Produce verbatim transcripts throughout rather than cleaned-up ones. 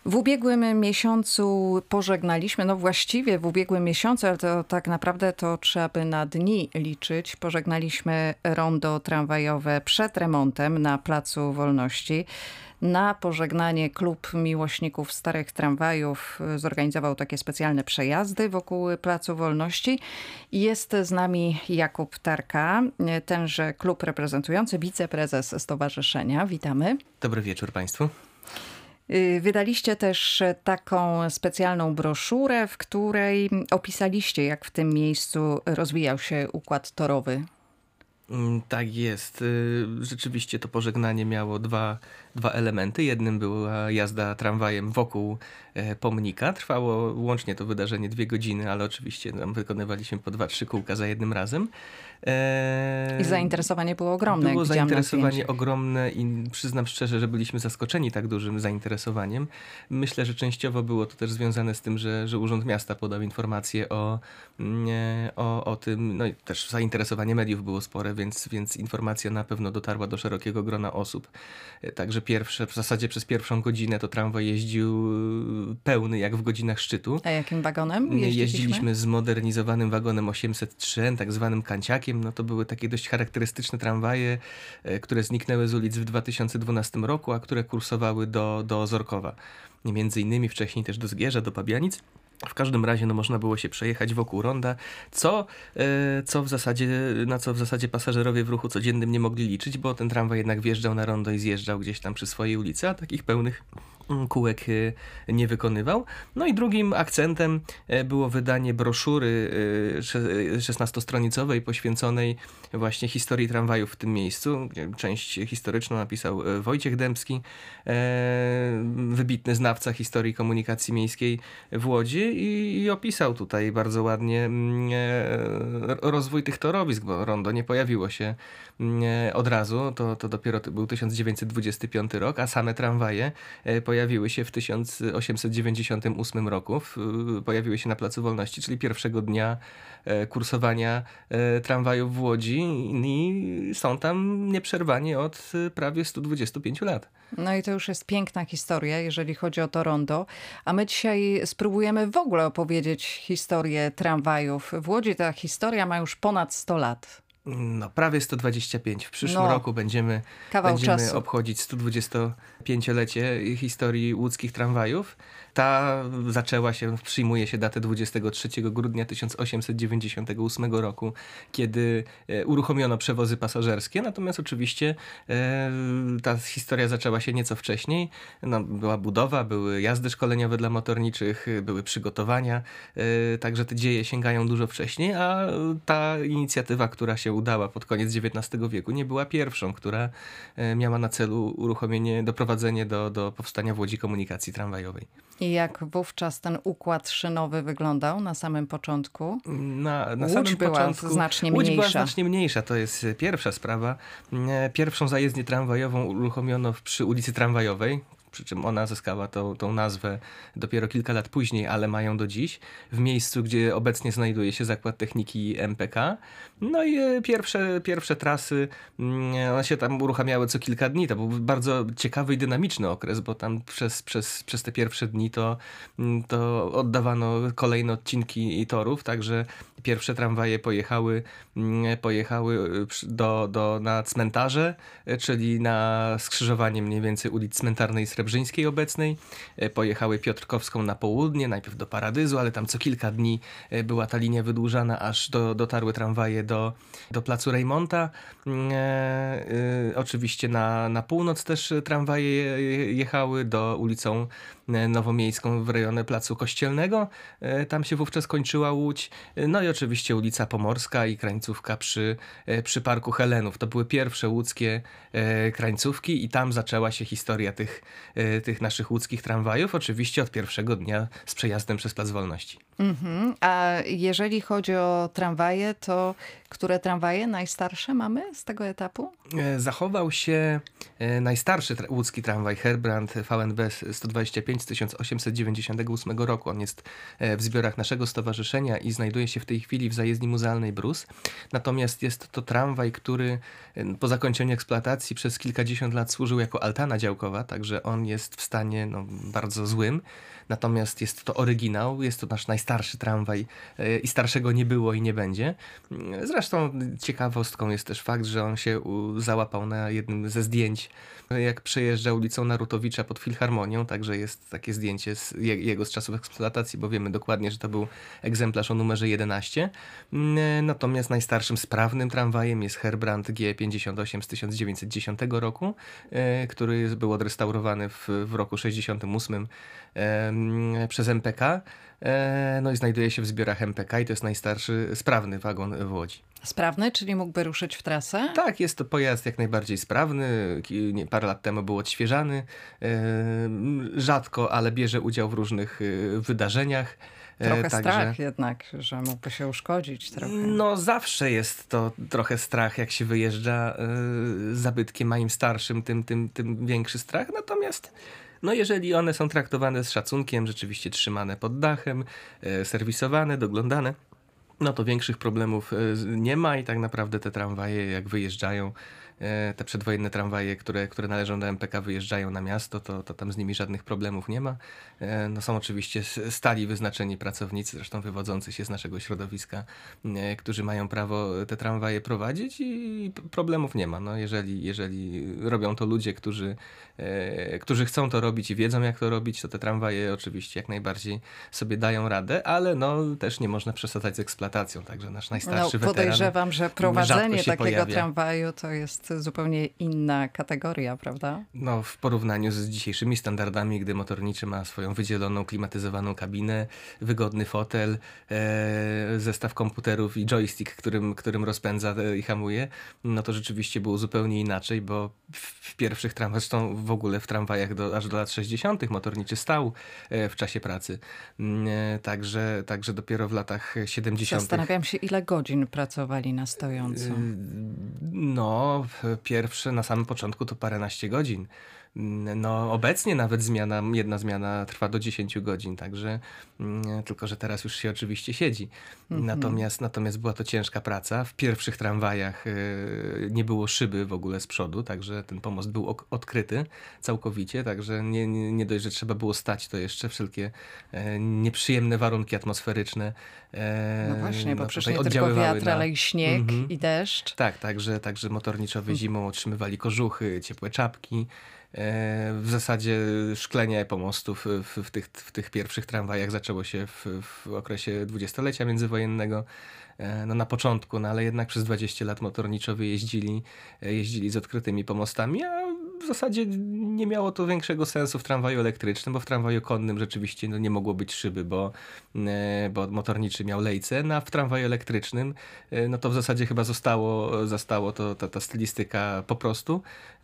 W ubiegłym miesiącu pożegnaliśmy, no właściwie w ubiegłym miesiącu, ale to tak naprawdę to trzeba by na dni liczyć. Pożegnaliśmy rondo tramwajowe przed remontem na Placu Wolności. Na pożegnanie Klub Miłośników Starych Tramwajów zorganizował takie specjalne przejazdy wokół Placu Wolności. Jest z nami Jakub Tarka, tenże klub reprezentujący, wiceprezes stowarzyszenia. Witamy. Dobry wieczór Państwu. Wydaliście też taką specjalną broszurę, w której opisaliście, jak w tym miejscu rozwijał się układ torowy. Tak jest. Rzeczywiście to pożegnanie miało dwa, dwa elementy. Jednym była jazda tramwajem wokół pomnika. Trwało łącznie to wydarzenie dwie godziny, ale oczywiście tam wykonywaliśmy po dwa, trzy kółka za jednym razem. I zainteresowanie było ogromne. Było zainteresowanie ogromne i przyznam szczerze, że byliśmy zaskoczeni tak dużym zainteresowaniem. Myślę, że częściowo było to też związane z tym, że, że Urząd Miasta podał informację o, o, o tym, no i też zainteresowanie mediów było spore, więc, więc informacja na pewno dotarła do szerokiego grona osób. Także pierwsze, w zasadzie przez pierwszą godzinę to tramwaj jeździł pełny, jak w godzinach szczytu. A jakim wagonem jeździliśmy? Jeździliśmy zmodernizowanym wagonem osiemset trzy N, tak zwanym kanciakiem. No to były takie dość charakterystyczne tramwaje, które zniknęły z ulic w dwa tysiące dwunastym roku, a które kursowały do, do Ozorkowa. Między innymi wcześniej też do Zgierza, do Pabianic. W każdym razie no, można było się przejechać wokół ronda, co, co w zasadzie, na co w zasadzie pasażerowie w ruchu codziennym nie mogli liczyć, bo ten tramwaj jednak wjeżdżał na rondo i zjeżdżał gdzieś tam przy swojej ulicy, a takich pełnych kółek nie wykonywał. No i drugim akcentem było wydanie broszury szesnastostronicowej poświęconej właśnie historii tramwajów w tym miejscu. Część historyczną napisał Wojciech Dębski, wybitny znawca historii komunikacji miejskiej w Łodzi i, i opisał tutaj bardzo ładnie rozwój tych torowisk, bo rondo nie pojawiło się od razu, to, to dopiero był tysiąc dziewięćset dwudziesty piąty rok, a same tramwaje pojawiły się w tysiąc osiemset dziewięćdziesiątym ósmym roku, pojawiły się na Placu Wolności, czyli pierwszego dnia kursowania tramwajów w Łodzi i są tam nieprzerwanie od prawie stu dwudziestu pięciu lat. No i to już jest piękna historia, jeżeli chodzi o to rondo. A my dzisiaj spróbujemy w ogóle opowiedzieć historię tramwajów. W Łodzi ta historia ma już ponad sto lat. No, prawie sto dwadzieścia pięć. W przyszłym no, roku będziemy, będziemy obchodzić sto dwudziestopięciolecie historii łódzkich tramwajów. Ta zaczęła się, przyjmuje się datę dwudziestego trzeciego grudnia tysiąc osiemset dziewięćdziesiątego ósmego roku, kiedy uruchomiono przewozy pasażerskie. Natomiast oczywiście e, ta historia zaczęła się nieco wcześniej. No, była budowa, były jazdy szkoleniowe dla motorniczych, były przygotowania. E, także te dzieje sięgają dużo wcześniej, a ta inicjatywa, która się udała pod koniec dziewiętnastego wieku, nie była pierwszą, która miała na celu uruchomienie, doprowadzenie do, do powstania w Łodzi komunikacji tramwajowej. I jak wówczas ten układ szynowy wyglądał na samym początku? Na, na Łódź samym była początku, znacznie Łódź mniejsza. była znacznie mniejsza, to jest pierwsza sprawa. Pierwszą zajezdnię tramwajową uruchomiono przy ulicy Tramwajowej, przy czym ona zyskała tą, tą nazwę dopiero kilka lat później, ale mają do dziś, w miejscu, gdzie obecnie znajduje się Zakład Techniki M P K. No i pierwsze, pierwsze trasy, one się tam uruchamiały co kilka dni. To był bardzo ciekawy i dynamiczny okres, bo tam przez, przez, przez te pierwsze dni to, to oddawano kolejne odcinki torów, także pierwsze tramwaje pojechały, pojechały do, do, na cmentarze, czyli na skrzyżowanie mniej więcej ulic Cmentarnej i Srebrzyńskiej obecnej. Pojechały Piotrkowską na południe, najpierw do Paradyzu, ale tam co kilka dni była ta linia wydłużana, aż do, dotarły tramwaje do, do Placu Rejmonta. E, e, oczywiście na, na północ też tramwaje jechały do ulicą Nowomiejską w rejonie Placu Kościelnego. E, tam się wówczas kończyła Łódź. No i oczywiście ulica Pomorska i krańcówka przy, przy Parku Helenów. To były pierwsze łódzkie e, krańcówki i tam zaczęła się historia tych, e, tych naszych łódzkich tramwajów. Oczywiście od pierwszego dnia z przejazdem przez Plac Wolności. Mm-hmm. A jeżeli chodzi o tramwaje, to które tramwaje najstarsze mamy z tego etapu? E, zachował się e, najstarszy tra- łódzki tramwaj Herbrand V N B sto dwadzieścia pięć z tysiąc osiemset dziewięćdziesiątego ósmego roku. On jest e, w zbiorach naszego stowarzyszenia i znajduje się w tej chwili w zajezdni muzealnej Brus. Natomiast jest to tramwaj, który e, po zakończeniu eksploatacji przez kilkadziesiąt lat służył jako altana działkowa, także on jest w stanie no, bardzo złym. Natomiast jest to oryginał, jest to nasz najstarszy tramwaj i starszego nie było i nie będzie. Zresztą ciekawostką jest też fakt, że on się załapał na jednym ze zdjęć, jak przejeżdża ulicą Narutowicza pod Filharmonią, także jest takie zdjęcie z jego z czasów eksploatacji, bo wiemy dokładnie, że to był egzemplarz o numerze jedenaście. Natomiast najstarszym sprawnym tramwajem jest Heerbrand G pięćdziesiąt osiem z tysiąc dziewięćset dziesiątego roku, który był odrestaurowany w, w roku sześćdziesiątym ósmym przez M P K. No i znajduje się w zbiorach M P K i to jest najstarszy sprawny wagon w Łodzi. Sprawny, czyli mógłby ruszyć w trasę? Tak, jest to pojazd jak najbardziej sprawny. Parę lat temu był odświeżany. Rzadko, ale bierze udział w różnych wydarzeniach. Trochę Także, strach jednak, że mógłby się uszkodzić trochę. No zawsze jest to trochę strach, jak się wyjeżdża zabytkiem, a im starszym, tym, tym, tym większy strach. Natomiast no jeżeli one są traktowane z szacunkiem, rzeczywiście trzymane pod dachem, serwisowane, doglądane, no to większych problemów nie ma i tak naprawdę te tramwaje jak wyjeżdżają, te przedwojenne tramwaje, które, które należą do M P K wyjeżdżają na miasto, to, to tam z nimi żadnych problemów nie ma. No są oczywiście stali wyznaczeni pracownicy, zresztą wywodzący się z naszego środowiska, którzy mają prawo te tramwaje prowadzić i problemów nie ma. No jeżeli, jeżeli robią to ludzie, którzy, którzy chcą to robić i wiedzą jak to robić, to te tramwaje oczywiście jak najbardziej sobie dają radę, ale no też nie można przesadzać z eksploatacją, także nasz najstarszy no, weteran podejrzewam, że prowadzenie takiego pojawia. tramwaju to jest zupełnie inna kategoria, prawda? No w porównaniu z dzisiejszymi standardami, gdy motorniczy ma swoją wydzieloną, klimatyzowaną kabinę, wygodny fotel, e, zestaw komputerów i joystick, którym, którym rozpędza i hamuje, no to rzeczywiście było zupełnie inaczej, bo w, w pierwszych tramwajach, zresztą w ogóle w tramwajach do, aż do lat sześćdziesiątych motorniczy stał e, w czasie pracy. E, także, także dopiero w latach siedemdziesiątych Zastanawiam się, ile godzin pracowali na stojąco. E, no, pierwsze na samym początku to paręnaście godzin. No obecnie nawet zmiana, jedna zmiana trwa do dziesięciu godzin, także mm, tylko, że teraz już się oczywiście siedzi. Mm-hmm. Natomiast, natomiast była to ciężka praca. W pierwszych tramwajach y, nie było szyby w ogóle z przodu, także ten pomost był ok- odkryty całkowicie, także nie, nie, nie dość, że trzeba było stać, to jeszcze wszelkie e, nieprzyjemne warunki atmosferyczne e, no właśnie, bo no, przecież nie tylko wiatr, na... ale i śnieg mm-hmm. i deszcz. Tak, także, także motorniczowie zimą otrzymywali kożuchy, ciepłe czapki. W zasadzie szklenie pomostów w, w, tych, w tych pierwszych tramwajach zaczęło się w, w okresie dwudziestolecia międzywojennego. No na początku, no ale jednak przez dwadzieścia lat motorniczowie jeździli, jeździli z odkrytymi pomostami, a w zasadzie nie miało to większego sensu w tramwaju elektrycznym, bo w tramwaju konnym rzeczywiście no, nie mogło być szyby, bo, bo motorniczy miał lejce, no a w tramwaju elektrycznym no to w zasadzie chyba zostało, zostało to, ta, ta stylistyka po prostu.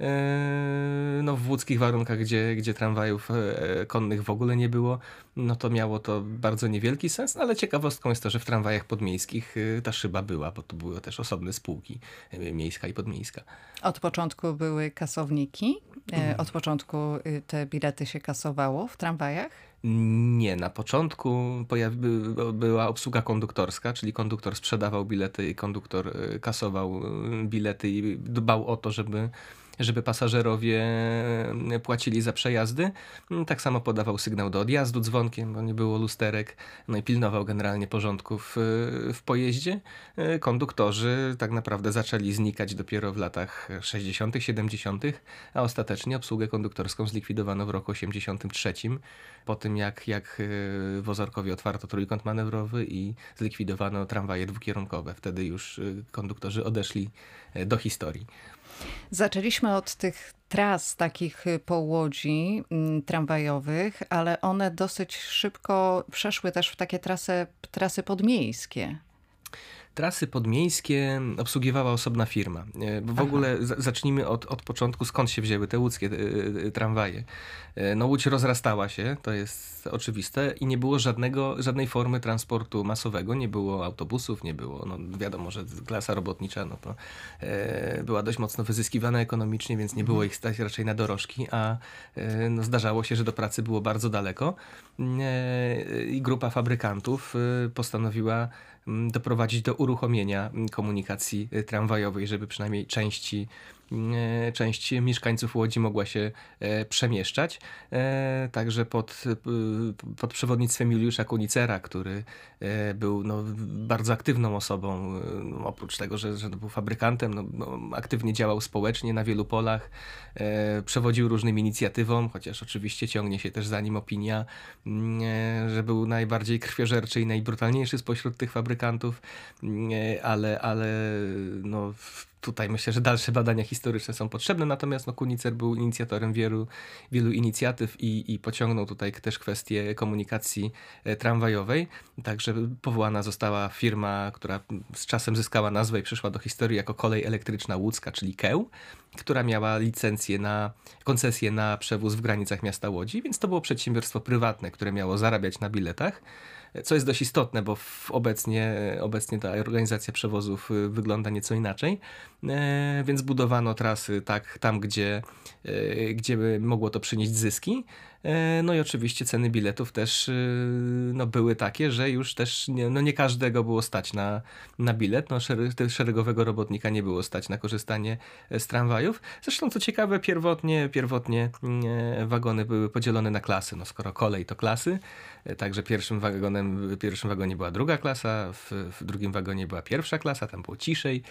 No w łódzkich warunkach, gdzie, gdzie tramwajów konnych w ogóle nie było, no to miało to bardzo niewielki sens, ale ciekawostką jest to, że w tramwajach podmiejskich ta szyba była, bo to były też osobne spółki, miejska i podmiejska. Od początku były kasowniki? Od początku te bilety się kasowało w tramwajach? Nie, na początku pojawi, była obsługa konduktorska, czyli konduktor sprzedawał bilety i konduktor kasował bilety i dbał o to, żeby żeby pasażerowie płacili za przejazdy. Tak samo podawał sygnał do odjazdu dzwonkiem, bo nie było lusterek, no i pilnował generalnie porządku w, w pojeździe. Konduktorzy tak naprawdę zaczęli znikać dopiero w latach sześćdziesiątych, siedemdziesiątych, a ostatecznie obsługę konduktorską zlikwidowano w roku osiemdziesiątym trzecim, po tym jak, jak w Ozorkowie otwarto trójkąt manewrowy i zlikwidowano tramwaje dwukierunkowe. Wtedy już konduktorzy odeszli do historii. Zaczęliśmy od tych tras takich po Łodzi m, tramwajowych, ale one dosyć szybko przeszły też w takie trasy, trasy podmiejskie. Trasy podmiejskie obsługiwała osobna firma. Bo w Aha. ogóle zacznijmy od, od początku, skąd się wzięły te łódzkie y, y, tramwaje. No Łódź rozrastała się, to jest oczywiste i nie było żadnego, żadnej formy transportu masowego, nie było autobusów, nie było, no wiadomo, że klasa robotnicza no to e, była dość mocno wyzyskiwana ekonomicznie, więc nie było ich stać raczej na dorożki, a e, no, zdarzało się, że do pracy było bardzo daleko e, i grupa fabrykantów e, postanowiła doprowadzić do uruchomienia komunikacji tramwajowej, żeby przynajmniej części część mieszkańców Łodzi mogła się przemieszczać. Także pod, pod przewodnictwem Juliusza Kunicera, który był no, bardzo aktywną osobą, oprócz tego, że, że był fabrykantem, no, no, aktywnie działał społecznie na wielu polach, przewodził różnym inicjatywom, chociaż oczywiście ciągnie się też za nim opinia, że był najbardziej krwiożerczy i najbrutalniejszy spośród tych fabrykantów, ale, ale no, tutaj myślę, że dalsze badania historyczne są potrzebne, natomiast no, Kunicer był inicjatorem wielu, wielu inicjatyw i, i pociągnął tutaj też kwestię komunikacji tramwajowej. Także powołana została firma, która z czasem zyskała nazwę i przyszła do historii jako Kolej Elektryczna Łódzka, czyli Keł, która miała licencję na, koncesję na przewóz w granicach miasta Łodzi, więc to było przedsiębiorstwo prywatne, które miało zarabiać na biletach. Co jest dość istotne, bo w obecnie, obecnie ta organizacja przewozów wygląda nieco inaczej, e, więc budowano trasy tak, tam, gdzie, e, gdzie mogło to przynieść zyski. E, no i oczywiście ceny biletów też e, no, były takie, że już też nie, no, nie każdego było stać na, na bilet. No, szereg, szeregowego robotnika nie było stać na korzystanie z tramwajów. Zresztą co ciekawe, pierwotnie, pierwotnie e, wagony były podzielone na klasy. No, skoro kolej to klasy, e, także pierwszym wagonem w pierwszym wagonie była druga klasa, w, w drugim wagonie była pierwsza klasa, tam było ciszej.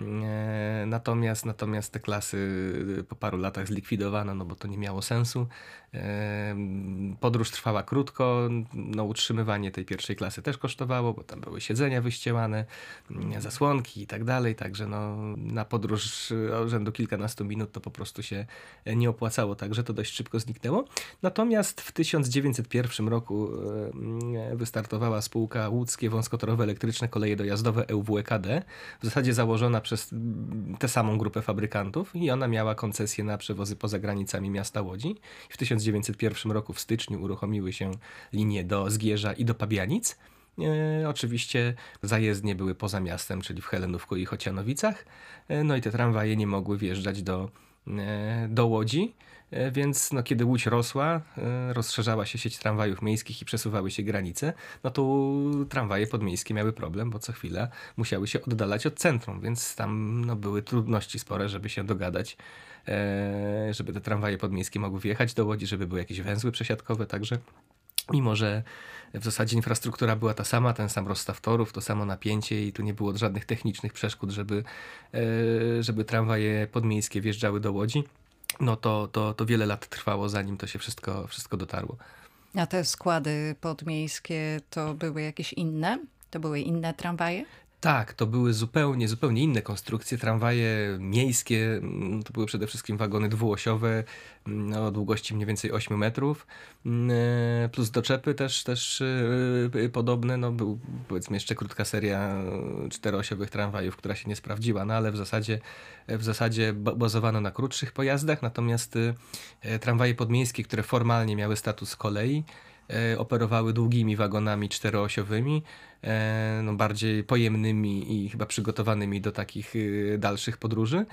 E, natomiast, natomiast te klasy po paru latach zlikwidowano, no bo to nie miało sensu. E, podróż trwała krótko, no utrzymywanie tej pierwszej klasy też kosztowało, bo tam były siedzenia wyścielane, zasłonki i tak dalej, także no, na podróż rzędu kilkunastu minut to po prostu się nie opłacało, także to dość szybko zniknęło. Natomiast w tysiąc dziewięćset pierwszym roku wystartowała spółka Łódzkie Wąskotorowe Elektryczne Koleje Dojazdowe E U W E K D, w zasadzie założona przez tę samą grupę fabrykantów i ona miała koncesję na przewozy poza granicami miasta Łodzi. W tysiąc dziewięćset pierwszym roku w styczniu uruchomiły się linie do Zgierza i do Pabianic. E, oczywiście zajezdnie były poza miastem, czyli w Helenówku i Chocianowicach. E, no i te tramwaje nie mogły wjeżdżać do, e, do Łodzi. Więc no, kiedy Łódź rosła, rozszerzała się sieć tramwajów miejskich i przesuwały się granice, no to tramwaje podmiejskie miały problem, bo co chwila musiały się oddalać od centrum, więc tam no, były trudności spore, żeby się dogadać, żeby te tramwaje podmiejskie mogły wjechać do Łodzi, żeby były jakieś węzły przesiadkowe, także mimo że w zasadzie infrastruktura była ta sama, ten sam rozstaw torów, to samo napięcie i tu nie było żadnych technicznych przeszkód, żeby, żeby tramwaje podmiejskie wjeżdżały do Łodzi, no to, to, to wiele lat trwało, zanim to się wszystko, wszystko dotarło. A te składy podmiejskie to były jakieś inne? To były inne tramwaje? Tak, to były zupełnie, zupełnie inne konstrukcje. Tramwaje miejskie to były przede wszystkim wagony dwuosiowe o długości mniej więcej ośmiu metrów, plus doczepy też, też podobne. No, był powiedzmy jeszcze krótka seria czteroosiowych tramwajów, która się nie sprawdziła, no ale w zasadzie, w zasadzie bazowano na krótszych pojazdach, natomiast tramwaje podmiejskie, które formalnie miały status kolei, operowały długimi wagonami czteroosiowymi, no bardziej pojemnymi i chyba przygotowanymi do takich dalszych podróży.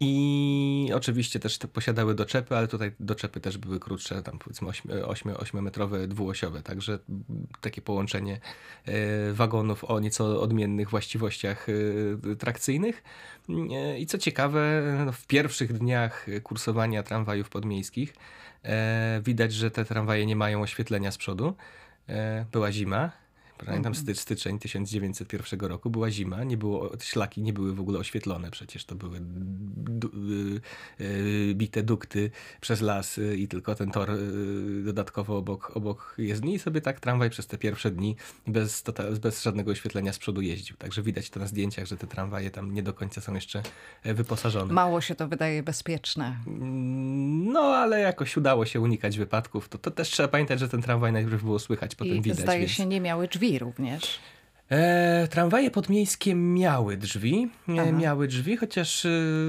I oczywiście też te posiadały doczepy, ale tutaj doczepy też były krótsze, tam powiedzmy ośmiometrowe, dwuosiowe, także takie połączenie wagonów o nieco odmiennych właściwościach trakcyjnych. I co ciekawe, no w pierwszych dniach kursowania tramwajów podmiejskich widać, że te tramwaje nie mają oświetlenia z przodu. Była zima. Pamiętam sty, styczeń tysiąc dziewięćset pierwszego roku, była zima, nie było, szlaki nie były w ogóle oświetlone, przecież to były du, y, y, bite dukty przez las y, i tylko ten tor y, dodatkowo obok, obok jezdni i sobie tak tramwaj przez te pierwsze dni bez, total, bez żadnego oświetlenia z przodu jeździł. Także widać to na zdjęciach, że te tramwaje tam nie do końca są jeszcze wyposażone. Mało się to wydaje bezpieczne. No, ale jakoś udało się unikać wypadków. To, to też trzeba pamiętać, że ten tramwaj najpierw było słychać, potem I widać. zdaje więc... się nie miały drzwi również. E, tramwaje podmiejskie miały drzwi, e, miały drzwi, chociaż e,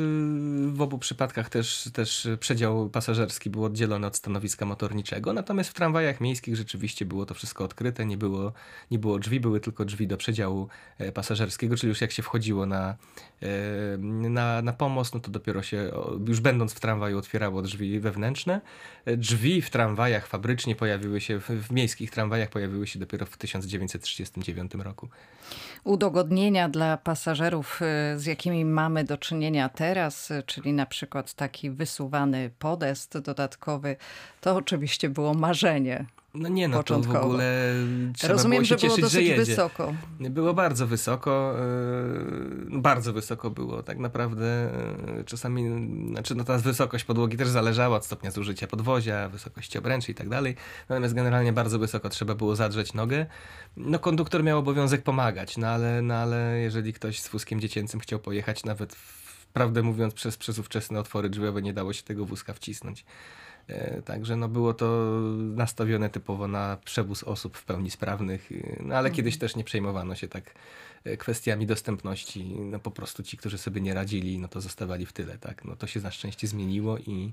w obu przypadkach też, też przedział pasażerski był oddzielony od stanowiska motorniczego, natomiast w tramwajach miejskich rzeczywiście było to wszystko odkryte, nie było, nie było drzwi, były tylko drzwi do przedziału e, pasażerskiego, czyli już jak się wchodziło na, e, na, na pomost, no to dopiero się, już będąc w tramwaju, otwierało drzwi wewnętrzne. E, drzwi w tramwajach fabrycznie pojawiły się, w, w miejskich tramwajach pojawiły się dopiero w tysiąc dziewięćset trzydziestym dziewiątym roku. roku. Udogodnienia dla pasażerów, z jakimi mamy do czynienia teraz, czyli na przykład taki wysuwany podest dodatkowy, to oczywiście było marzenie. No nie, no to w ogóle trzeba Rozumiem, było się że było cieszyć, dosyć że jedzie. wysoko. Było bardzo wysoko, yy, bardzo wysoko było. Tak naprawdę yy, czasami, znaczy no ta wysokość podłogi też zależała od stopnia zużycia podwozia, wysokości obręczy i tak dalej. Natomiast generalnie bardzo wysoko trzeba było zadrzeć nogę. No konduktor miał obowiązek pomagać, no ale, no ale jeżeli ktoś z wózkiem dziecięcym chciał pojechać, nawet w, prawdę mówiąc przez, przez ówczesne otwory drzwiowe nie dało się tego wózka wcisnąć. Także no było to nastawione typowo na przewóz osób w pełni sprawnych, no ale mhm. kiedyś też nie przejmowano się tak kwestiami dostępności. No po prostu ci, którzy sobie nie radzili, no to zostawali w tyle. Tak? No to się na szczęście zmieniło i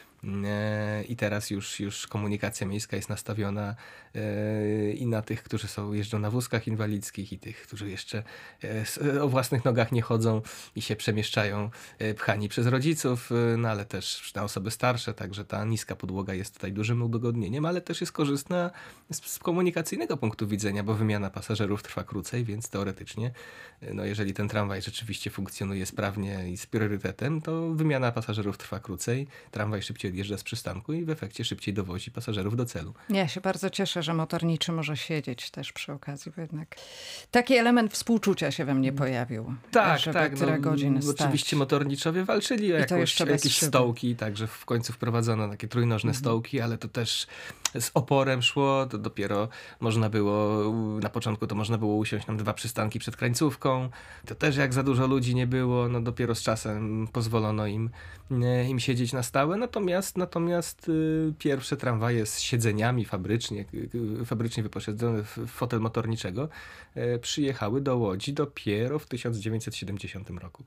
I teraz już, już komunikacja miejska jest nastawiona i na tych, którzy są, jeżdżą na wózkach inwalidzkich i tych, którzy jeszcze o własnych nogach nie chodzą i się przemieszczają pchani przez rodziców, no ale też na osoby starsze, także ta niska podłoga jest tutaj dużym udogodnieniem, ale też jest korzystna z, z komunikacyjnego punktu widzenia, bo wymiana pasażerów trwa krócej, więc teoretycznie, no jeżeli ten tramwaj rzeczywiście funkcjonuje sprawnie i z priorytetem, to wymiana pasażerów trwa krócej, tramwaj szybciej odjeżdża z przystanku i w efekcie szybciej dowozi pasażerów do celu. Ja się bardzo cieszę, że motorniczy może siedzieć też przy okazji, bo jednak taki element współczucia się we mnie pojawił. Tak, żeby tak. tyle no, godzin stać. Oczywiście motorniczowie walczyli o jakąś, jakieś szyby. stołki, także w końcu wprowadzono takie trójnożne mhm. stołki, ale to też z oporem szło, to dopiero można było, na początku to można było usiąść na dwa przystanki przed krańcówką, to też jak za dużo ludzi nie było, no dopiero z czasem pozwolono im, im siedzieć na stałe, natomiast, natomiast y, pierwsze tramwaje z siedzeniami fabrycznie, y, fabrycznie wyposażone w fotel motorniczego y, przyjechały do Łodzi dopiero w tysiąc dziewięćset siedemdziesiątym roku.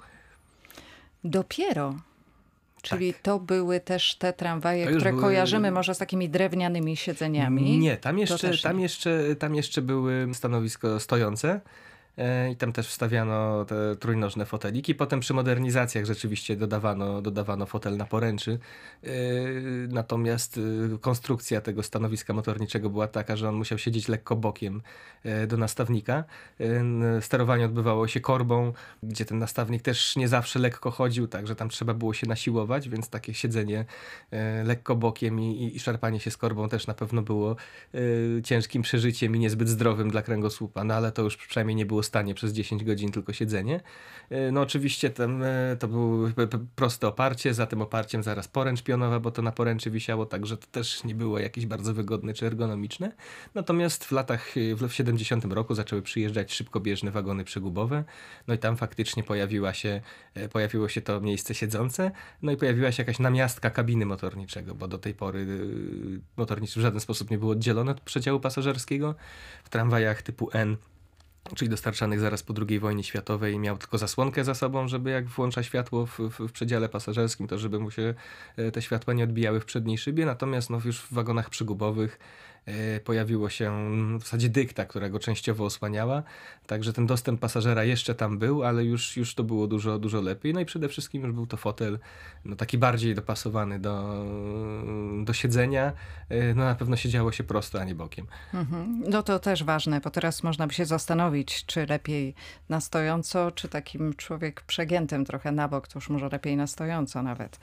Dopiero? Czyli tak. To były też te tramwaje, które były... kojarzymy może z takimi drewnianymi siedzeniami? Nie, tam jeszcze, tam jeszcze, tam jeszcze były stanowisko stojące. I tam też wstawiano te trójnożne foteliki. Potem przy modernizacjach rzeczywiście dodawano, dodawano fotel na poręczy. Natomiast konstrukcja tego stanowiska motorniczego była taka, że on musiał siedzieć lekko bokiem do nastawnika. Sterowanie odbywało się korbą, gdzie ten nastawnik też nie zawsze lekko chodził, także tam trzeba było się nasiłować, więc takie siedzenie lekko bokiem i, i szarpanie się z korbą też na pewno było ciężkim przeżyciem i niezbyt zdrowym dla kręgosłupa, no ale to już przynajmniej nie było stanie przez dziesięć godzin tylko siedzenie. No oczywiście tam to było proste oparcie, za tym oparciem zaraz poręcz pionowa, bo to na poręczy wisiało, także to też nie było jakieś bardzo wygodne czy ergonomiczne. Natomiast w latach, w siedemdziesiątym roku zaczęły przyjeżdżać szybkobieżne wagony przegubowe, no i tam faktycznie pojawiła się, pojawiło się to miejsce siedzące, no i pojawiła się jakaś namiastka kabiny motorniczego, bo do tej pory motorniczy w żaden sposób nie było oddzielone od przedziału pasażerskiego. W tramwajach typu N, czyli dostarczanych zaraz po drugiej wojnie światowej, miał tylko zasłonkę za sobą, żeby jak włącza światło w, w, w przedziale pasażerskim, to żeby mu się te światła nie odbijały w przedniej szybie. Natomiast no, już w wagonach przygubowych pojawiło się w zasadzie dykta, która go częściowo osłaniała, także ten dostęp pasażera jeszcze tam był, ale już, już to było dużo, dużo lepiej. No i przede wszystkim już był to fotel no, taki bardziej dopasowany do, do siedzenia. No na pewno siedziało się prosto, a nie bokiem. Mhm. No to też ważne, bo teraz można by się zastanowić, czy lepiej na stojąco, czy takim człowiek przegiętym trochę na bok, to już może lepiej na stojąco nawet.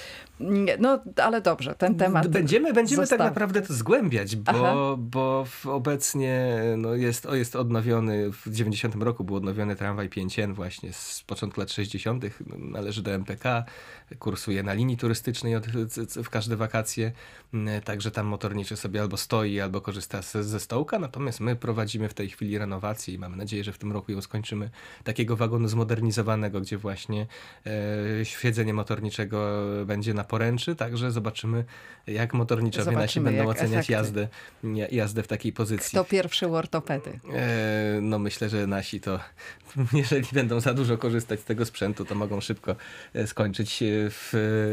No, ale dobrze, ten temat Będziemy, będziemy zostaw... tak naprawdę to zgłębiać, bo, bo obecnie no jest, jest odnowiony, w dziewięćdziesiątym roku był odnowiony tramwaj pięć N właśnie z początku lat sześćdziesiątych. Należy do M P K, kursuje na linii turystycznej od, w każde wakacje, także tam motorniczy sobie albo stoi, albo korzysta z, ze stołka, natomiast my prowadzimy w tej chwili renowację i mamy nadzieję, że w tym roku ją skończymy, takiego wagonu zmodernizowanego, gdzie właśnie e, siedzenie motorniczego będzie na poręczy, także zobaczymy, jak motorniczowie zobaczymy, nasi będą oceniać jazdę, jazdę w takiej pozycji. Kto pierwszy u ortopedy? E, no myślę, że nasi to, jeżeli będą za dużo korzystać z tego sprzętu, to mogą szybko skończyć w,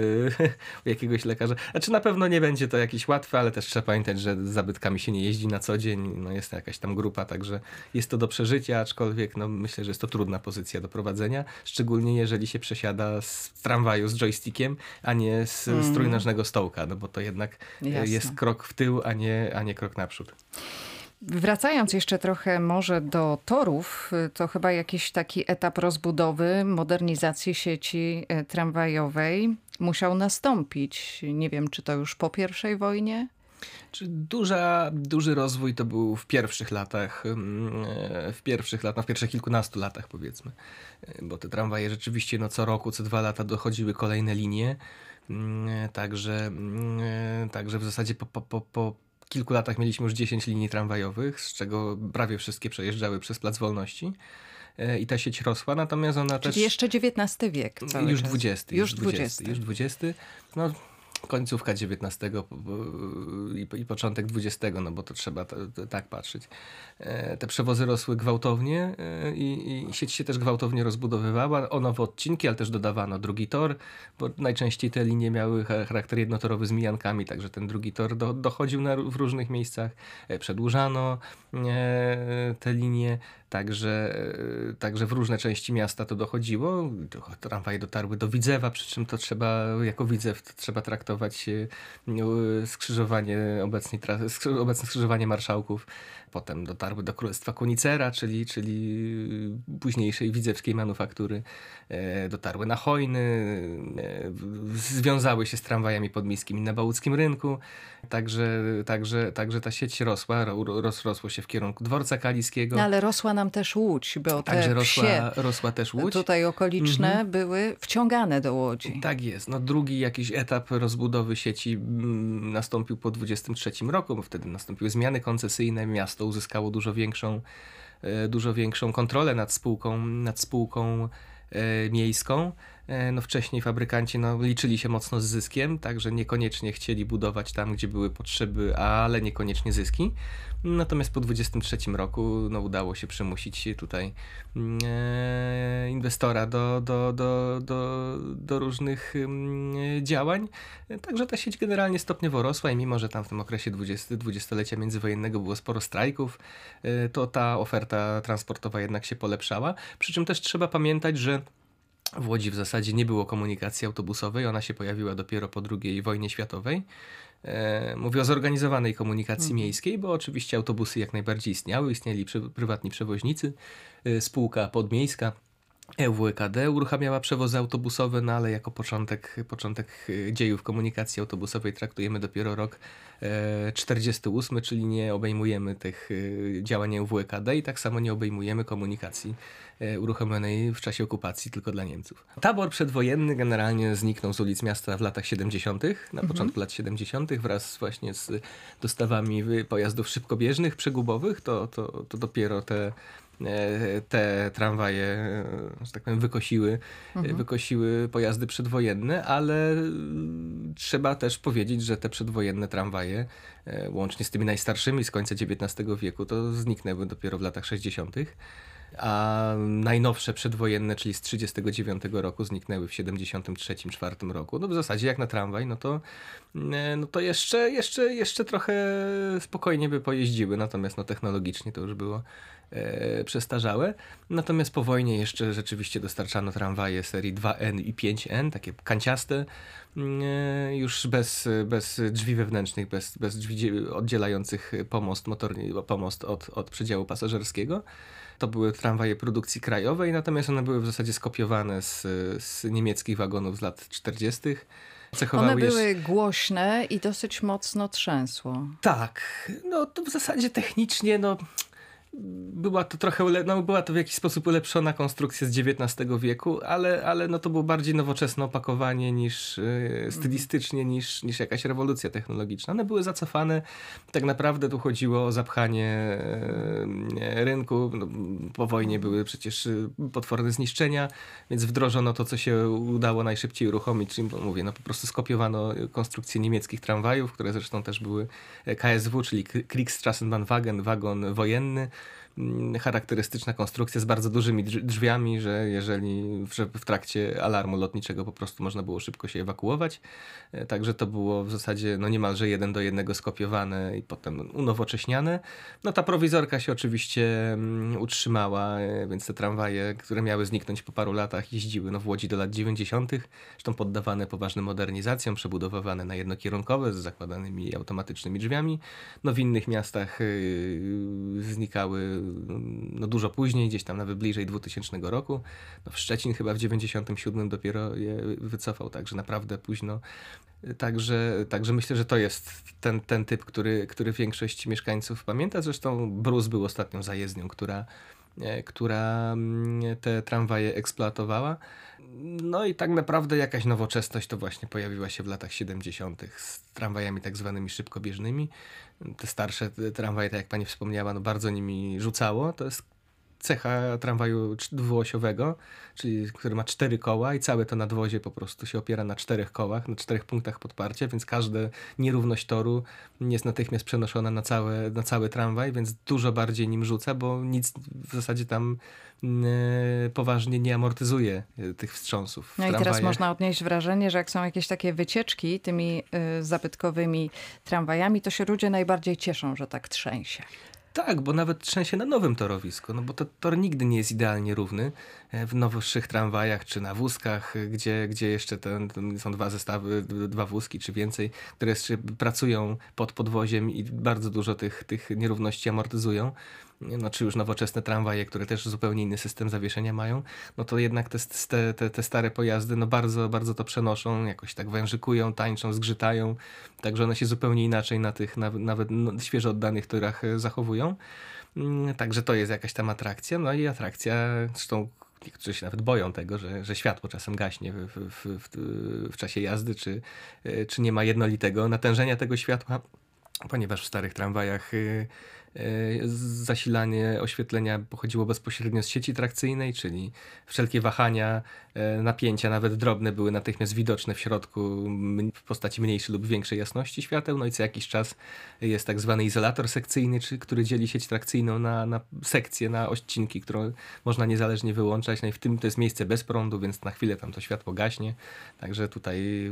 u jakiegoś lekarza. Znaczy na pewno nie będzie to jakieś łatwe, ale też trzeba pamiętać, że z zabytkami się nie jeździ na co dzień. No jest to jakaś tam grupa, także jest to do przeżycia, aczkolwiek no myślę, że jest to trudna pozycja do prowadzenia, szczególnie jeżeli się przesiada z tramwaju z joystickiem, a nie z, mm. z trójnożnego stołka, no bo to jednak Jasne. jest krok w tył, a nie, a nie krok naprzód. Wracając jeszcze trochę może do torów, to chyba jakiś taki etap rozbudowy, modernizacji sieci tramwajowej musiał nastąpić. Nie wiem, czy to już po pierwszej wojnie? Czy duża, duży rozwój to był w pierwszych latach, w pierwszych latach, w pierwszych kilkunastu latach powiedzmy, bo te tramwaje rzeczywiście no, co roku, co dwa lata dochodziły kolejne linie, także, także w zasadzie po, po, po, po kilku latach mieliśmy już dziesięć linii tramwajowych, z czego prawie wszystkie przejeżdżały przez Plac Wolności. I ta sieć rosła, natomiast ona Czyli też... jeszcze dziewiętnasty wiek cały Już czas. dwudziesty. Już dwudziesty. Już dwudziesty. No, końcówka dziewiętnastego i, i początek dwudziestego, no bo to trzeba t, t, tak patrzeć. E, te przewozy rosły gwałtownie e, i, i sieć się też gwałtownie rozbudowywała o nowe odcinki, ale też dodawano drugi tor, bo najczęściej te linie miały charakter jednotorowy z mijankami, także ten drugi tor do, dochodził na, w różnych miejscach. E, przedłużano e, te linie, także, e, także w różne części miasta to dochodziło. Tramwaje dotarły do Widzewa, przy czym to trzeba, jako Widzew to trzeba traktować skrzyżowanie, obecnie, obecne skrzyżowanie marszałków. Potem dotarły do Królestwa Konicera, czyli, czyli późniejszej widzewskiej manufaktury. Dotarły na Hojny, związały się z tramwajami podmiejskimi na Bałuckim Rynku. Także, także, także ta sieć rosła, ros, rosło się w kierunku Dworca Kaliskiego. No ale rosła nam też Łódź, bo Także te rosła, wsie rosła też Łódź. Tutaj okoliczne mhm. były wciągane do Łodzi. Tak jest. No, drugi jakiś etap rozbudowy sieci mm, nastąpił po dwudziestym trzecim roku, bo wtedy nastąpiły zmiany koncesyjne. Miasto uzyskało dużo większą, e, dużo większą kontrolę nad spółką, nad spółką e, miejską. E, no, wcześniej fabrykanci no, liczyli się mocno z zyskiem, także niekoniecznie chcieli budować tam, gdzie były potrzeby, ale niekoniecznie zyski. Natomiast po dwudziestym trzecim roku no, udało się przymusić tutaj e, inwestora do, do, do, do, do różnych e, działań. Także ta sieć generalnie stopniowo rosła i mimo, że tam w tym okresie dwudziestolecia międzywojennego było sporo strajków, e, to ta oferta transportowa jednak się polepszała. Przy czym też trzeba pamiętać, że w Łodzi w zasadzie nie było komunikacji autobusowej, ona się pojawiła dopiero po drugiej wojnie światowej. E, mówię o zorganizowanej komunikacji mhm. miejskiej, bo oczywiście autobusy jak najbardziej istniały, istnieli przy, prywatni przewoźnicy, e, spółka podmiejska E W K D uruchamiała przewozy autobusowe, no ale jako początek, początek dziejów komunikacji autobusowej traktujemy dopiero rok e, czterdziesty ósmy, czyli nie obejmujemy tych e, działań E W K D i tak samo nie obejmujemy komunikacji e, uruchomionej w czasie okupacji tylko dla Niemców. Tabor przedwojenny generalnie zniknął z ulic miasta w latach siedemdziesiątych, na mhm. początku lat siedemdziesiątych wraz właśnie z dostawami pojazdów szybkobieżnych, przegubowych, to, to, to dopiero te te tramwaje, że tak powiem, wykosiły, mhm. wykosiły pojazdy przedwojenne, ale trzeba też powiedzieć, że te przedwojenne tramwaje, łącznie z tymi najstarszymi z końca dziewiętnastego wieku, to zniknęły dopiero w latach sześćdziesiątych. A najnowsze przedwojenne, czyli z trzydziestego dziewiątego roku, zniknęły w siedemdziesiątym trzecim czwartym roku. No w zasadzie jak na tramwaj, no to, no to jeszcze, jeszcze, jeszcze trochę spokojnie by pojeździły, natomiast no technologicznie to już było e, przestarzałe. Natomiast po wojnie jeszcze rzeczywiście dostarczano tramwaje serii dwa N i pięć N, takie kanciaste, e, już bez, bez drzwi wewnętrznych, bez, bez drzwi oddzielających pomost, motorny, pomost od, od przedziału pasażerskiego. To były tramwaje produkcji krajowej, natomiast one były w zasadzie skopiowane z, z niemieckich wagonów z lat czterdziestych. Cechowały one były jeszcze... głośne i dosyć mocno trzęsło. Tak, no to w zasadzie technicznie no... Była to trochę, ule... no, była to w jakiś sposób ulepszona konstrukcja z dziewiętnastego wieku, ale, ale no to było bardziej nowoczesne opakowanie niż yy, stylistycznie niż, niż jakaś rewolucja technologiczna. One były zacofane. Tak naprawdę tu chodziło o zapchanie yy, rynku. No, po wojnie były przecież potworne zniszczenia, więc wdrożono to, co się udało najszybciej uruchomić, czyli mówię, no po prostu skopiowano konstrukcję niemieckich tramwajów, które zresztą też były K S W, czyli Kriegsstrassenbahnwagen, wagon wojenny. charakterystyczna konstrukcja z bardzo dużymi drzwiami, że jeżeli że w trakcie alarmu lotniczego po prostu można było szybko się ewakuować. Także to było w zasadzie no niemalże jeden do jednego skopiowane i potem unowocześniane. No ta prowizorka się oczywiście utrzymała, więc te tramwaje, które miały zniknąć po paru latach, jeździły no w Łodzi do lat dziewięćdziesiątych. Zresztą poddawane poważnym modernizacjom, przebudowywane na jednokierunkowe z zakładanymi automatycznymi drzwiami. No w innych miastach yy, znikały no dużo później, gdzieś tam nawet bliżej dwutysięcznego roku. No w Szczecin chyba w dziewięćdziesiątym siódmym dopiero je wycofał, także naprawdę późno. Także, także myślę, że to jest ten, ten typ, który, który większość mieszkańców pamięta. Zresztą Brus był ostatnią zajezdnią, która, która te tramwaje eksploatowała. No i tak naprawdę jakaś nowoczesność to właśnie pojawiła się w latach siedemdziesiątych z tramwajami tak zwanymi szybkobieżnymi. Te starsze te tramwaje, tak jak pani wspomniała, no bardzo nimi rzucało. To jest cecha tramwaju dwuosiowego, czyli który ma cztery koła i całe to nadwozie po prostu się opiera na czterech kołach, na czterech punktach podparcia, więc każda nierówność toru jest natychmiast przenoszona na, całe, na cały tramwaj, więc dużo bardziej nim rzuca, bo nic w zasadzie tam yy, poważnie nie amortyzuje tych wstrząsów. No i teraz można odnieść wrażenie, że jak są jakieś takie wycieczki tymi yy, zabytkowymi tramwajami, to się ludzie najbardziej cieszą, że tak trzęsie. Tak, bo nawet trzęsie na nowym torowisku, no bo to tor nigdy nie jest idealnie równy. W nowszych tramwajach czy na wózkach, gdzie, gdzie jeszcze ten, ten są dwa zestawy, dwa wózki czy więcej, które jeszcze pracują pod podwoziem i bardzo dużo tych, tych nierówności amortyzują. No, czy już nowoczesne tramwaje, które też zupełnie inny system zawieszenia mają, no to jednak te, te, te, te stare pojazdy no bardzo, bardzo to przenoszą, jakoś tak wężykują, tańczą, zgrzytają, także one się zupełnie inaczej na tych nawet, nawet no, świeżo oddanych torach zachowują. Także to jest jakaś tam atrakcja, no i atrakcja, zresztą niektórzy się nawet boją tego, że, że światło czasem gaśnie w, w, w, w czasie jazdy, czy, czy nie ma jednolitego natężenia tego światła, ponieważ w starych tramwajach zasilanie oświetlenia pochodziło bezpośrednio z sieci trakcyjnej, czyli wszelkie wahania napięcia, nawet drobne, były natychmiast widoczne w środku w postaci mniejszej lub większej jasności świateł. No i co jakiś czas jest tak zwany izolator sekcyjny, czy, który dzieli sieć trakcyjną na, na sekcje, na odcinki, które można niezależnie wyłączać. No i w tym to jest miejsce bez prądu, więc na chwilę tam to światło gaśnie. Także tutaj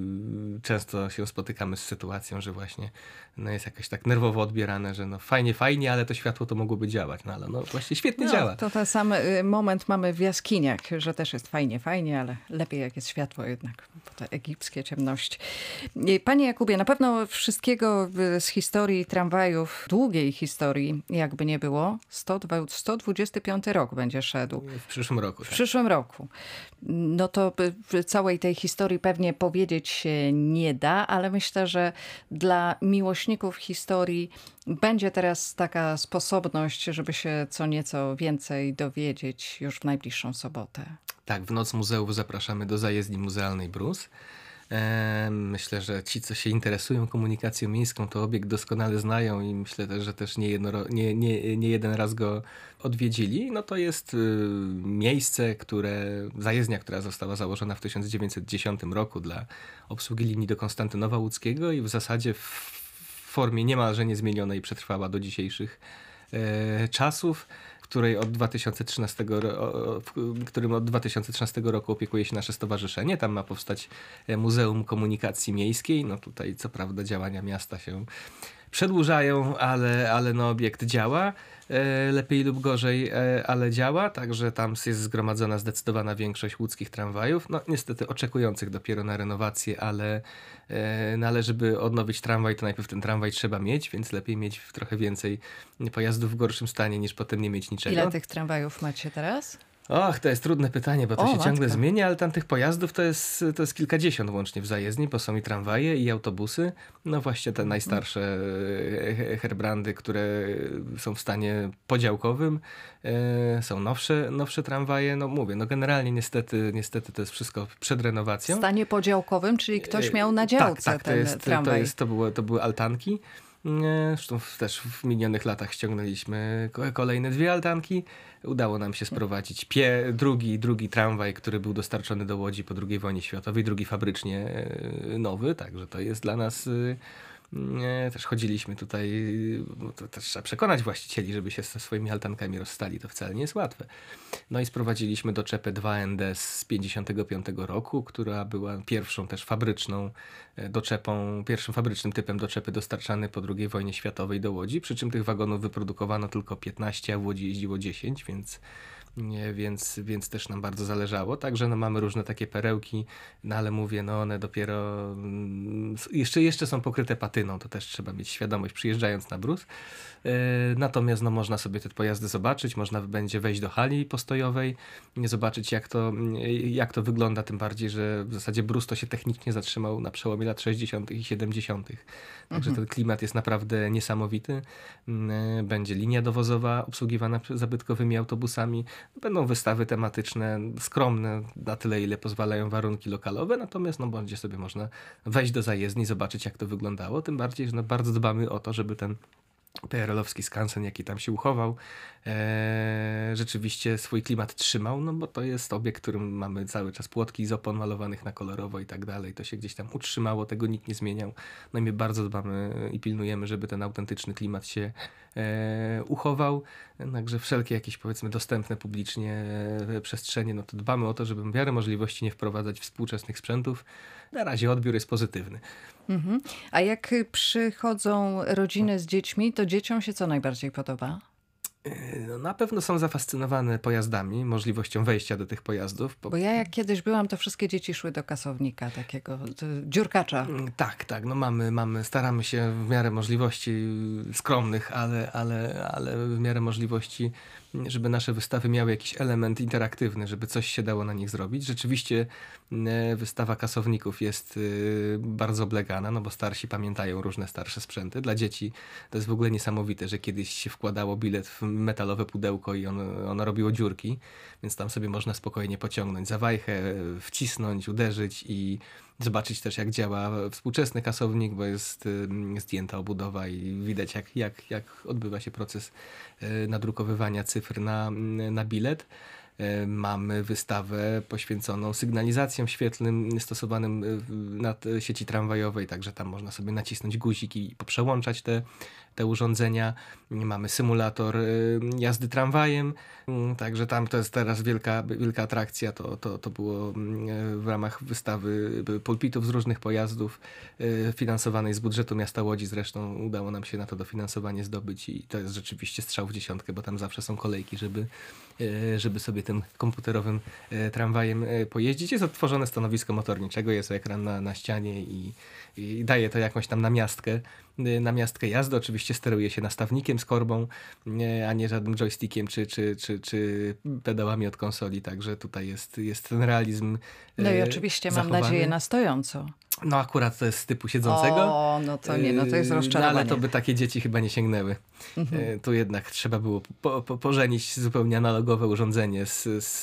często się spotykamy z sytuacją, że właśnie no jest jakoś tak nerwowo odbierane, że no fajnie, fajnie, ale to światło to mogłoby działać. No ale no właśnie świetnie no, działa. To ten sam moment mamy w jaskiniach, że też jest fajnie, fajnie, ale lepiej jak jest światło jednak, bo te egipskie ciemności. Panie Jakubie, na pewno wszystkiego z historii tramwajów, długiej historii, jakby nie było, sto dwudziesty piąty rok będzie szedł. W przyszłym roku. W tak. przyszłym roku. No to w całej tej historii pewnie powiedzieć się nie da, ale myślę, że dla miłośników historii będzie teraz taka sposobność, żeby się co nieco więcej dowiedzieć już w najbliższą sobotę. Tak, w Noc Muzeów zapraszamy do zajezdni muzealnej Brus. Myślę, że ci, co się interesują komunikacją miejską, to obiekt doskonale znają i myślę też, że też nie, jedno, nie, nie, nie jeden raz go odwiedzili. No to jest y, miejsce, które, zajezdnia, która została założona w tysiąc dziewięćset dziesiątym roku dla obsługi linii do Konstantynowa Łódzkiego i w zasadzie w formie niemalże niezmienionej przetrwała do dzisiejszych e, czasów, w której od dwa tysiące trzynastego, w którym od dwa tysiące trzynastego roku opiekuje się nasze stowarzyszenie. Tam ma powstać Muzeum Komunikacji Miejskiej. No tutaj co prawda działania miasta się przedłużają, ale, ale no obiekt działa. E, lepiej lub gorzej, e, ale działa. Także tam jest zgromadzona zdecydowana większość łódzkich tramwajów. No niestety oczekujących dopiero na renowację, ale e, no, ale żeby odnowić tramwaj, to najpierw ten tramwaj trzeba mieć, więc lepiej mieć trochę więcej pojazdów w gorszym stanie, niż potem nie mieć niczego. Ile tych tramwajów macie teraz? Och, to jest trudne pytanie, bo to o, się matka. ciągle zmienia, ale tam tych pojazdów to jest, to jest kilkadziesiąt łącznie w zajezdni, bo są i tramwaje, i autobusy. No właśnie te najstarsze Herbrandy, które są w stanie podziałkowym. E, są nowsze, nowsze tramwaje. No mówię, no generalnie niestety, niestety to jest wszystko przed renowacją. W stanie podziałkowym, czyli ktoś miał na działce tak, tak, ten to jest, tramwaj. To, jest, to, było, to były altanki. Zresztą też w minionych latach ściągnęliśmy kolejne dwie altanki. Udało nam się sprowadzić pie, drugi, drugi tramwaj, który był dostarczony do Łodzi po drugiej wojnie światowej, drugi fabrycznie nowy, także to jest dla nas E, Też chodziliśmy tutaj, bo to też trzeba przekonać właścicieli, żeby się ze swoimi altankami rozstali. To wcale nie jest łatwe. No i sprowadziliśmy doczepę dwa N D z pięćdziesiątego piątego roku, która była pierwszą też fabryczną e, doczepą, pierwszym fabrycznym typem doczepy dostarczany po drugiej wojnie światowej do Łodzi, przy czym tych wagonów wyprodukowano tylko piętnaście, a w Łodzi jeździło dziesięć, więc Nie, więc, więc też nam bardzo zależało. Także no, mamy różne takie perełki, no ale mówię, no one dopiero mm, jeszcze, jeszcze są pokryte patyną, to też trzeba mieć świadomość przyjeżdżając na Brus. E, Natomiast no, można sobie te pojazdy zobaczyć, można będzie wejść do hali postojowej, zobaczyć jak to, jak to wygląda, tym bardziej, że w zasadzie Brus to się technicznie zatrzymał na przełomie lat sześćdziesiątych i siedemdziesiątych. Także ten klimat jest naprawdę niesamowity. Mm, Będzie linia dowozowa obsługiwana zabytkowymi autobusami. Będą wystawy tematyczne, skromne, na tyle ile pozwalają warunki lokalowe, natomiast no, będzie sobie można wejść do zajezdni, zobaczyć jak to wyglądało, tym bardziej, że no, bardzo dbamy o to, żeby ten P R L-owski skansen, jaki tam się uchował, e, rzeczywiście swój klimat trzymał, no bo to jest obiekt, w którym mamy cały czas płotki z opon malowanych na kolorowo i tak dalej. To się gdzieś tam utrzymało, tego nikt nie zmieniał. No i my bardzo dbamy i pilnujemy, żeby ten autentyczny klimat się e, uchował. Także wszelkie jakieś, powiedzmy, dostępne publicznie e, przestrzenie, no to dbamy o to, żeby w miarę możliwości nie wprowadzać współczesnych sprzętów. Na razie odbiór jest pozytywny. Mhm. A jak przychodzą rodziny z dziećmi, to dzieciom się co najbardziej podoba? No, na pewno są zafascynowane pojazdami, możliwością wejścia do tych pojazdów. Bo ja jak kiedyś byłam, to wszystkie dzieci szły do kasownika, takiego to, dziurkacza. Tak, tak. No mamy, mamy, staramy się w miarę możliwości skromnych, ale, ale, ale w miarę możliwości, żeby nasze wystawy miały jakiś element interaktywny, żeby coś się dało na nich zrobić. Rzeczywiście e, wystawa kasowników jest e, bardzo oblegana, no bo starsi pamiętają różne starsze sprzęty. Dla dzieci to jest w ogóle niesamowite, że kiedyś się wkładało bilet w metalowe pudełko i ono, ono robiło dziurki, więc tam sobie można spokojnie pociągnąć za wajchę, wcisnąć, uderzyć i zobaczyć też jak działa współczesny kasownik, bo jest y, zdjęta obudowa i widać jak, jak, jak odbywa się proces y, nadrukowywania cyfr na, na bilet. Y, Mamy wystawę poświęconą sygnalizacjom świetlnym stosowanym na sieci tramwajowej, także tam można sobie nacisnąć guzik i poprzełączać te, te urządzenia. Mamy symulator y, jazdy tramwajem, y, także tam to jest teraz wielka, wielka atrakcja. To, to, to było y, w ramach wystawy pulpitów z różnych pojazdów y, finansowanej z budżetu miasta Łodzi. Zresztą udało nam się na to dofinansowanie zdobyć i to jest rzeczywiście strzał w dziesiątkę, bo tam zawsze są kolejki, żeby, y, żeby sobie tym komputerowym y, tramwajem y, pojeździć. Jest odtworzone stanowisko motorniczego, jest ekran na, na ścianie i, i daje to jakąś tam namiastkę, y, namiastkę jazdy. Oczywiście steruje się nastawnikiem z korbą, y, a nie żadnym joystickiem czy, czy, czy, czy pedałami od konsoli. Także tutaj jest, jest ten realizm y, No i oczywiście zachowany. mam nadzieję na stojąco. No akurat to jest z typu siedzącego. O, no to nie, no to jest Yy, rozczarowanie. No ale to by takie dzieci chyba nie sięgnęły. Mhm. Yy, Tu jednak trzeba było po, po, pożenić zupełnie analogowe urządzenie z, z,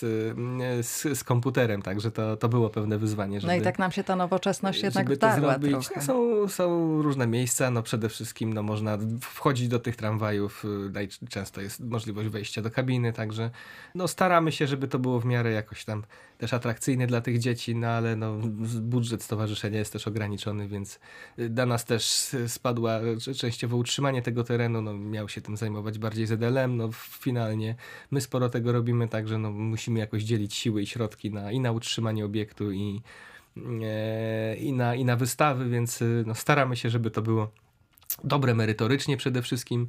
z, z komputerem, także to, to było pewne wyzwanie, żeby, No i tak nam się ta nowoczesność jednak żeby to wdarła zrobić. trochę. No, są, są różne miejsca, no przede wszystkim no, można wchodzić do tych tramwajów, yy, najczęsto jest możliwość wejścia do kabiny, także no, staramy się, żeby to było w miarę jakoś tam też atrakcyjne dla tych dzieci, no ale no, budżet stowarzyszenia jest też ograniczony, więc dla nas też spadła częściowo utrzymanie tego terenu, no miał się tym zajmować bardziej Z L M, no finalnie my sporo tego robimy, także no musimy jakoś dzielić siły i środki na, i na utrzymanie obiektu i, e, i, na, i na wystawy, więc no, staramy się, żeby to było dobre merytorycznie przede wszystkim.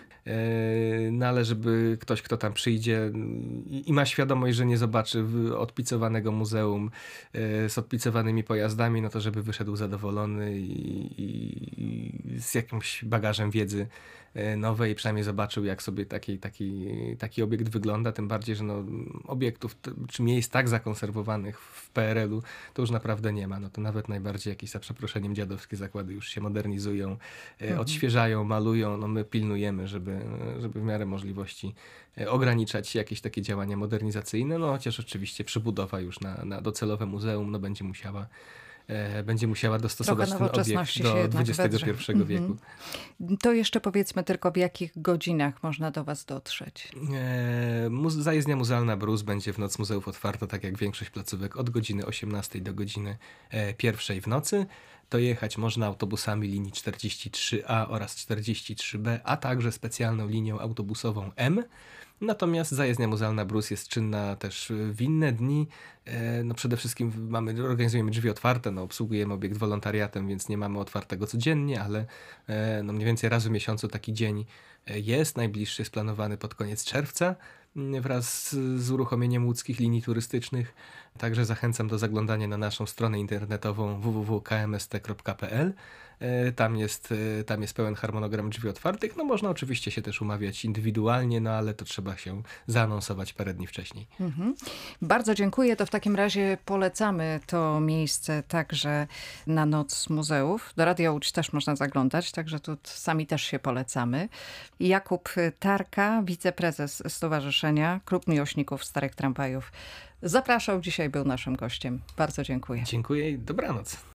No ale żeby ktoś, kto tam przyjdzie i ma świadomość, że nie zobaczy odpicowanego muzeum z odpicowanymi pojazdami, no to żeby wyszedł zadowolony i, i z jakimś bagażem wiedzy nowej, przynajmniej zobaczył, jak sobie taki, taki, taki obiekt wygląda, tym bardziej, że no, obiektów czy miejsc tak zakonserwowanych w P R L-u to już naprawdę nie ma. No to nawet najbardziej jakieś, za przeproszeniem, dziadowskie zakłady już się modernizują, mhm. odświeżają, malują, no my pilnujemy, żeby, żeby w miarę możliwości ograniczać jakieś takie działania modernizacyjne, no chociaż oczywiście przybudowa już na, na docelowe muzeum no, będzie musiała będzie musiała dostosować ten obiekt do dwudziestego pierwszego wieku. Mhm. To jeszcze powiedzmy tylko, w jakich godzinach można do was dotrzeć. E, muze- zajezdnia muzealna Brus będzie w Noc Muzeów otwarta, tak jak większość placówek, od godziny osiemnastej do godziny e, pierwszej w nocy. dojechać można autobusami linii czterdzieści trzy A oraz czterdzieści trzy B, a także specjalną linią autobusową M. Natomiast zajezdnia muzealna Brus jest czynna też w inne dni. No przede wszystkim mamy, organizujemy drzwi otwarte, no obsługujemy obiekt wolontariatem, więc nie mamy otwartego codziennie, ale no mniej więcej raz w miesiącu taki dzień jest. Najbliższy jest planowany pod koniec czerwca wraz z uruchomieniem łódzkich linii turystycznych. Także zachęcam do zaglądania na naszą stronę internetową w w w kropka k m s t kropka p l. Tam jest, tam jest pełen harmonogram drzwi otwartych. No można oczywiście się też umawiać indywidualnie, no ale to trzeba się zaanonsować parę dni wcześniej. Mhm. Bardzo dziękuję. To w takim razie polecamy to miejsce także na Noc Muzeów. Do Radia Łódź też można zaglądać, także tu sami też się polecamy. Jakub Tarka, wiceprezes Stowarzyszenia Klub Miłośników Starych Tramwajów, zapraszał. Dzisiaj był naszym gościem. Bardzo dziękuję. Dziękuję i dobranoc.